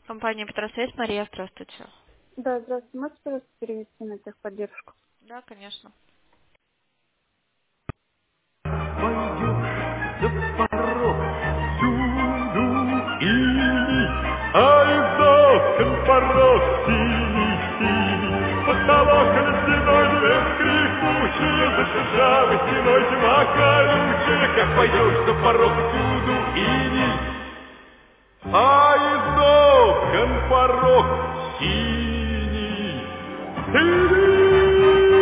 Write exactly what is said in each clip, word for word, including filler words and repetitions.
Компания Петросвязь, Мария, здравствуйте. Да, здравствуйте. Можете, пожалуйста, перевести на техподдержку? Да, конечно. Пойдешь за порог, всюду иней, а из окон порог синий, синий. Потолок ледяной, дверь скрипучая, за шершавой стеной тьма колючая. Как пойдешь за порог, всюду иней, а из окон порог синий, синий.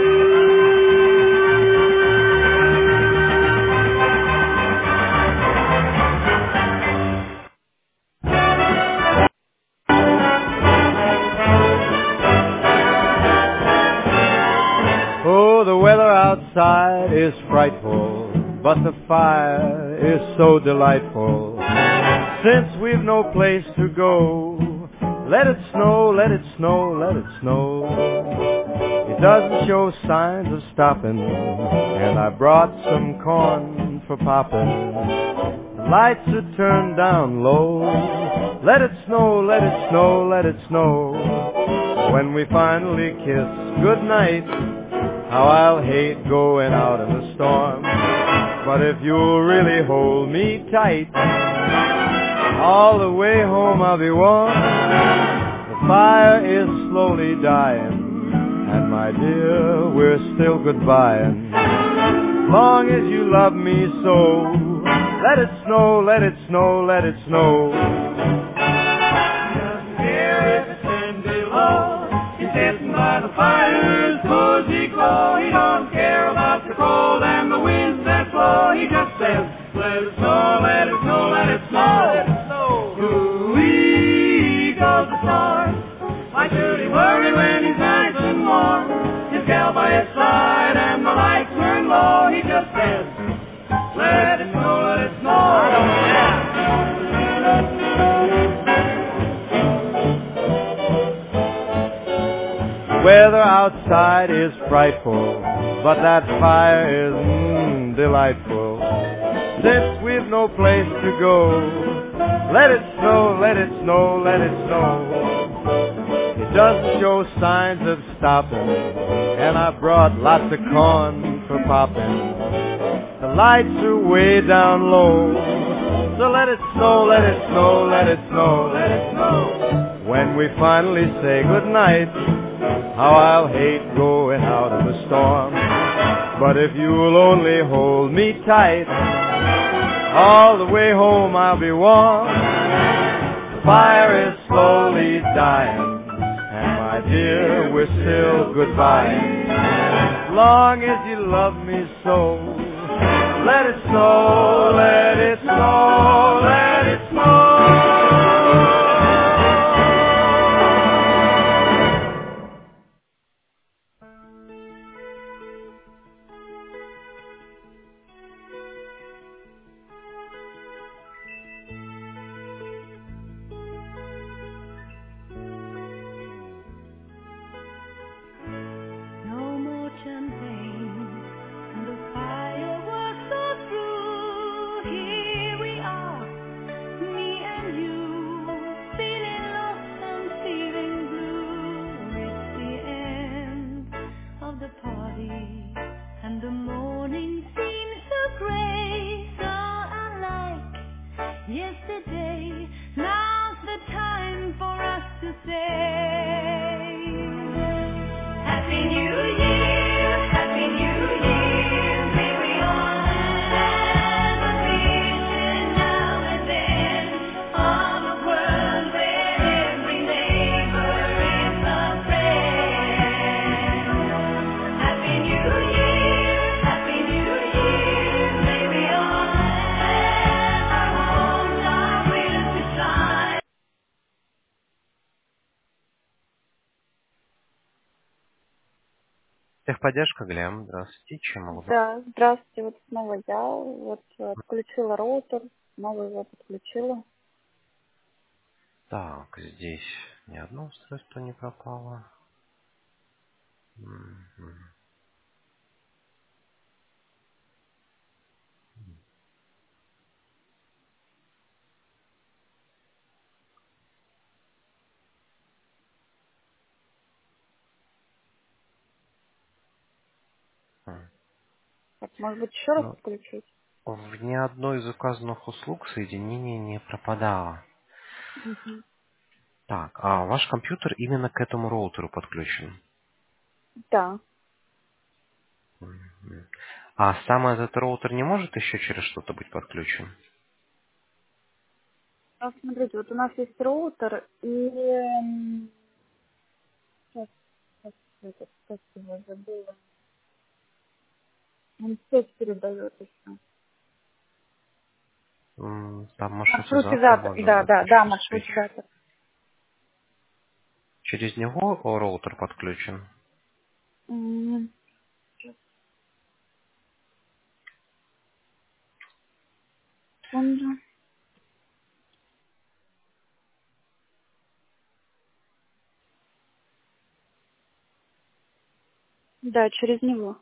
Oh, the weather outside is frightful, but the fire is so delightful. Since we've no place to go, let it snow, let it snow, let it snow. It doesn't show signs of stopping, and I brought some corn for popping. The lights are turned down low. Let it snow, let it snow, let it snow. When we finally kiss goodnight, how I'll hate going out in the storm. But if you'll really hold me tight, all the way home I'll be warm. The fire is slowly dying, and my dear, we're still goodbying. As long as you love me so, let it snow, let it snow, let it snow. Doesn't care if it's ten below. He's sitting by the fire's cozy glow. He don't care about the cold and the winds that blow. He just says, let it snow, let it snow, let it snow, let it snow. Ooh-wee goes the storm. Why should he worry when he's nice and warm? His gal by his side and the lights turn low. He just says, let it snow, let it snow. I don't care. The weather outside is frightful, but that fire is mm, delightful. Since we've no place to go, let it snow, let it snow, let it snow. It doesn't show signs of stopping, and I brought lots of corn for popping. The lights are way down low, so let it snow, let it snow, let it snow, let it snow. When we finally say goodnight, how I'll hate going out in the storm. But if you'll only hold me tight, all the way home I'll be warm. The fire is slowly dying, and my dear, we're still goodbye. As long as you love me so, let it snow, let it snow, let it snow. No more champagne, and the fireworks are through. Here we are, me and you, feeling lost and feeling blue. It's the end of the party, and the morning seems so gray, so unlike yesterday. Now's the time for us to say Happy New Year, Happy New Year. May we all have a vision now and then of a world where every neighbor is a friend. Happy New Year, Happy New Year. May we all have our homes, our will to shine. Техподдержка, Глем, здравствуйте, чем могу помочь? Да, здравствуйте. Вот снова я. Вот э, отключила роутер, снова его подключила. Так, здесь ни одно устройство не пропало. Мгм. Так, может быть, еще раз Ну, подключить? в ни одной из указанных услуг соединение не пропадало. Мгм. Так, а ваш компьютер именно к этому роутеру подключен? Да. Мгм. А сам этот роутер не может еще через что-то быть подключен? А, смотрите, вот у нас есть роутер, и... м, Сейчас, сейчас, это, как его забыла. Он сеть передает еще. М, Там маршрутизатор Маршрутизатор. может Да, быть да, да, еще свеч. маршрутизатор. Через него роутер подключен? М, сейчас, секунду. Да, через него.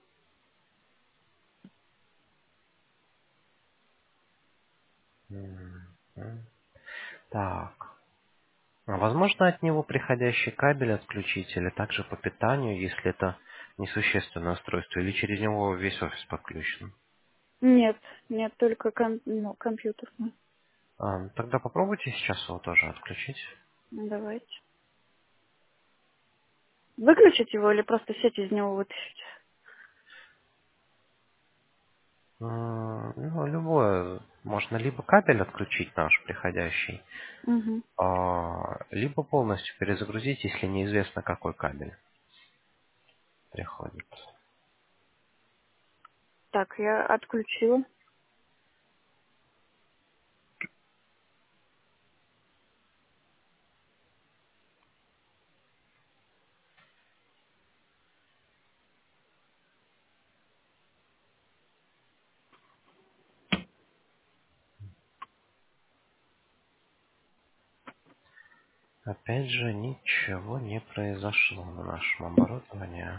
Мгм. Так. А возможно от него приходящий кабель отключить или также по питанию, если это несущественное устройство, или через него весь офис подключен? Нет, нет, только ком- ну, компьютер. А, тогда попробуйте сейчас его тоже отключить. Ну, давайте. Выключить его или просто сеть из него вытащить? М, Ну, любое. Можно либо кабель отключить наш приходящий, Угу. а, либо полностью перезагрузить, если неизвестно, какой кабель приходит. Так, я отключила. Опять же, ничего не произошло на нашем оборудовании.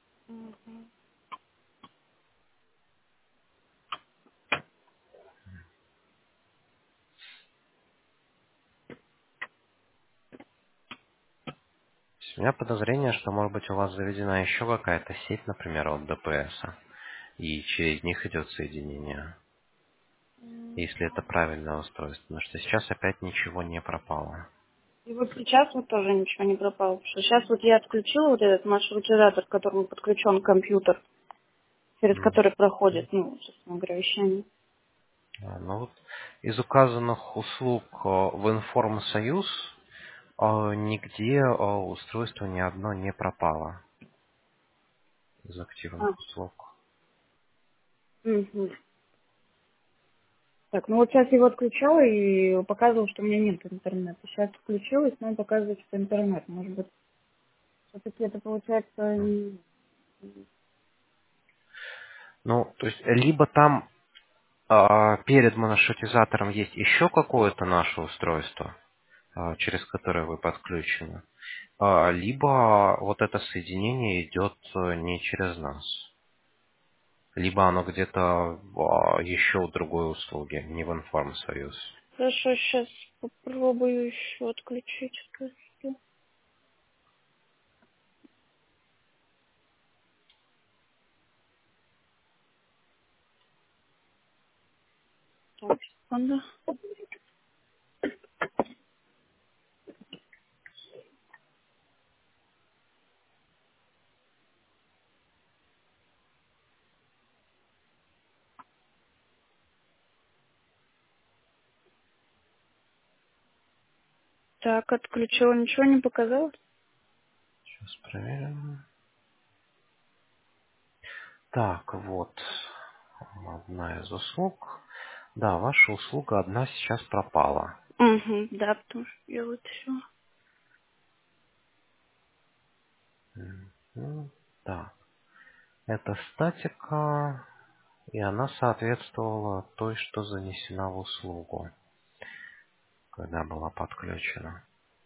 То есть у меня подозрение, что, может быть, у вас заведена еще какая-то сеть, например, от Д П С, и через них идет соединение, если это правильное устройство. Потому что сейчас опять ничего не пропало. И вот сейчас вот тоже ничего не пропало. Потому что сейчас вот я отключила вот этот маршрутизатор, к которому подключен компьютер, через М. который проходит, ну, собственно говоря, вещание. А, Ну вот из указанных услуг э, в Информсоюз э, нигде э, устройство ни одно не пропало из А, активных услуг. угу. Так, ну вот сейчас я его отключала и показывал, что у меня нет интернета. Сейчас включилась, но он показывает, что интернет. Может быть, все-таки это получается... м, Ну, то есть либо там а, перед маршрутизатором есть еще какое-то наше устройство, а, через которое вы подключены, а, либо вот это соединение идет э, не через нас, либо оно где-то а, еще у другой услуги, не в Информсоюз. Хорошо, сейчас попробую еще отключить. просто. Так, секунду. Так, отключила, ничего не показалось? Сейчас проверим. Так, вот одна из услуг. Да, ваша услуга одна сейчас пропала. Угу, да, потому что я вот все. Мгм. Так, это статика. И она соответствовала той, что занесена в услугу, когда была подключена.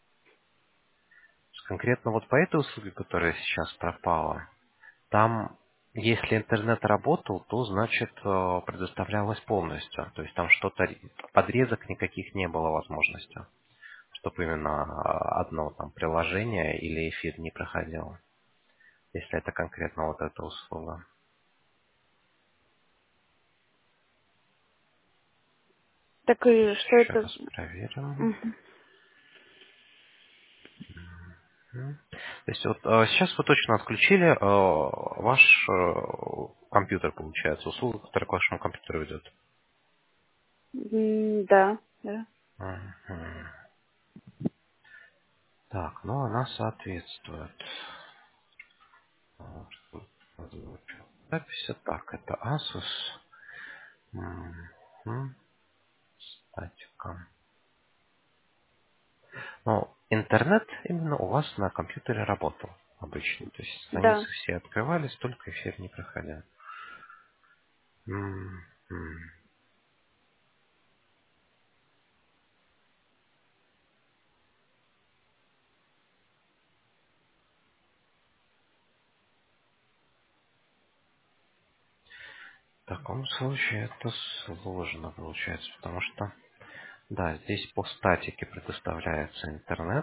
То есть конкретно вот по этой услуге, которая сейчас пропала, там, если интернет работал, то, значит, э, предоставлялось полностью. То есть там что-то, подрезок никаких не было возможности, чтобы именно э, одно там приложение или эфир не проходило, если это конкретно вот эта услуга. Так и что Еще это? раз проверим. Мгм. Мгм. То есть вот э, сейчас вы точно отключили э, ваш э, компьютер, получается, услугу, которая к вашему компьютеру идет. М, Да, да. Мгм. Так, ну она соответствует. Вот, тут озвучил. Запись. Так, это Asus. Мгм. Статика. Но интернет именно у вас на компьютере работал обычно. То есть Да. страницы все открывались, только эфир не проходя. М, м. В таком случае это сложно получается, потому что, да, здесь по статике предоставляется интернет.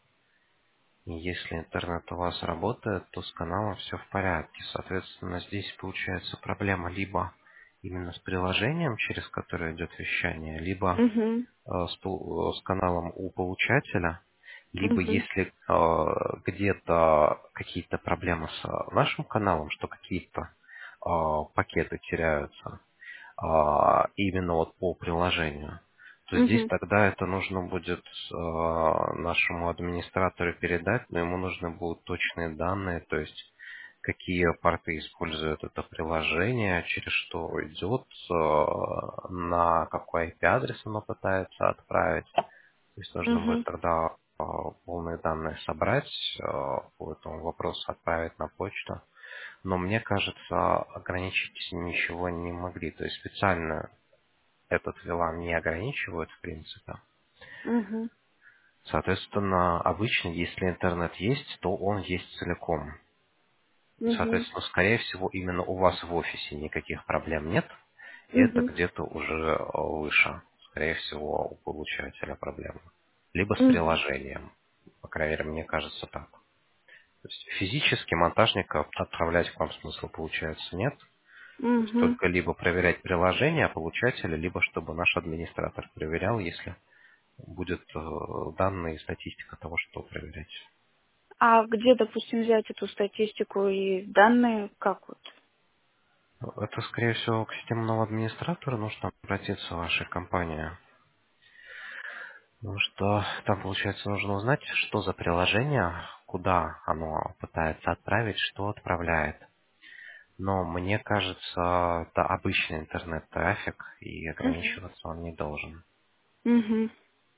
И если интернет у вас работает, то с каналом все в порядке. Соответственно, здесь получается проблема либо именно с приложением, через которое идет вещание, либо Угу. э, с, пол- с каналом у получателя, либо Угу. если э, где-то какие-то проблемы с э, нашим каналом, что какие-то э, пакеты теряются, а, именно вот по приложению, то здесь Угу. тогда это нужно будет а, нашему администратору передать, но ему нужны будут точные данные, то есть какие порты используют это приложение, через что идет, а, на какой I P-адрес оно пытается отправить. То есть нужно будет Угу. тогда а, полные данные собрать, а, по этому вопросу отправить на почту. Но мне кажется, ограничить ничего не могли. То есть специально этот вилан не ограничивают, в принципе. Угу. Соответственно, обычно, если интернет есть, то он есть целиком. Угу. Соответственно, скорее всего, именно у вас в офисе никаких проблем нет. И это Угу. где-то уже э, выше. Скорее всего, у получателя проблемы. Либо с Угу. приложением. По крайней мере, мне кажется так. То есть физически монтажника отправлять к вам смысла, получается, нет. То есть Угу. только либо проверять приложение получателя, либо чтобы наш администратор проверял, если будет э, данные и статистика того, что проверять. А где, допустим, взять эту статистику и данные, как вот? Это, скорее всего, к системному администратору нужно обратиться в вашей компании. Потому что там, получается, нужно узнать, что за приложение, куда оно пытается отправить, что отправляет. Но мне кажется, это обычный интернет-трафик, и Угу. ограничиваться он не должен. Угу.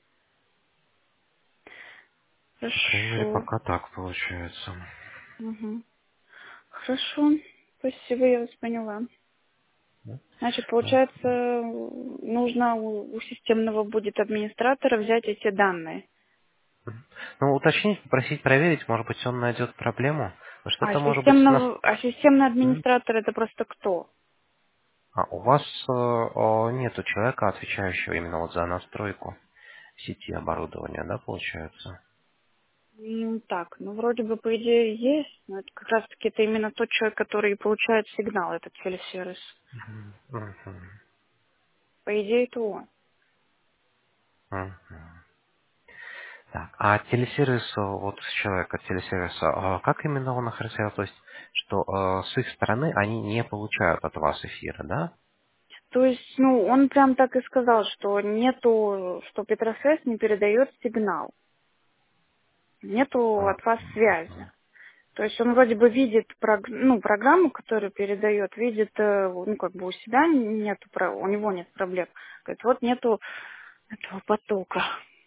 По крайней мере, Хорошо. пока так получается. Угу. Хорошо. Спасибо, я вас поняла. Да? Значит, Да. получается, нужно у, у системного будет администратора взять эти данные. Ну, уточнить, попросить проверить, может быть, он найдет проблему. Потому что А это может быть у нас... системного, а системный М? администратор это просто кто? А у вас э, о, нету человека, отвечающего именно вот за настройку сети оборудования, да, получается? Ну так, ну вроде бы по идее есть, но это как раз таки это именно тот человек, который получает сигнал, этот телесервис. Мгм. Мгм. По идее это он. Мгм. Так, а телесервис, э, вот человек от телесервиса, а как именно он охарактеризовал? То есть, что э, с их стороны они не получают от вас эфира, да? То есть, ну, он прям так и сказал, что нету, что Петросес не передает сигнал. Нету М, от вас связи. То есть он вроде бы видит прог- ну, программу, которую передает, видит, э, ну, как бы у себя нету, про- у него нет проблем. Говорит, вот нету этого потока.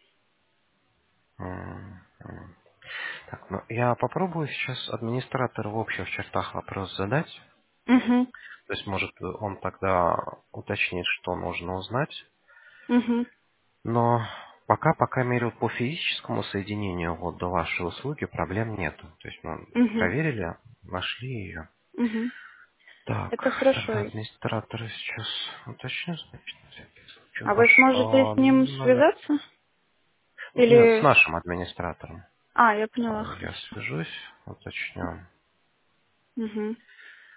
м, м. Так, ну я попробую сейчас администратору в общих чертах вопрос задать. Угу, То есть, может, он тогда уточнит, что нужно узнать. угу, Но пока, пока мерил по физическому соединению вот до вашей услуги, проблем нету. То есть мы угу, проверили, нашли ее. угу. Так, Это хорошо. тогда администратора сейчас уточню, значит, на всякий случай. А вы Ваш сможете а, с ним номер. связаться? Нет, с Или... нашим администратором. А, я поняла, А, Я хорошо. свяжусь, уточню. Угу.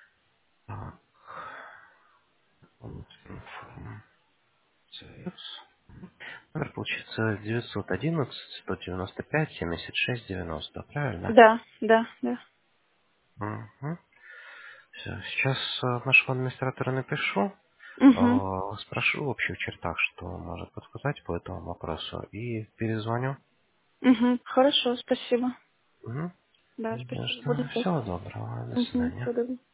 Так, вот информация. Номер получится девятьсот одиннадцать сто девяносто пять семьдесят шесть девяносто, правильно? Да, да, да. Угу. Все, сейчас э, нашего администратора напишу, Угу. э, спрошу в общих чертах, что он может подсказать по этому вопросу, и перезвоню. Угу. Хорошо, спасибо. Угу. Да, спасибо. Буду ждать. Всего доброго, до Угу. свидания. Всего доброго.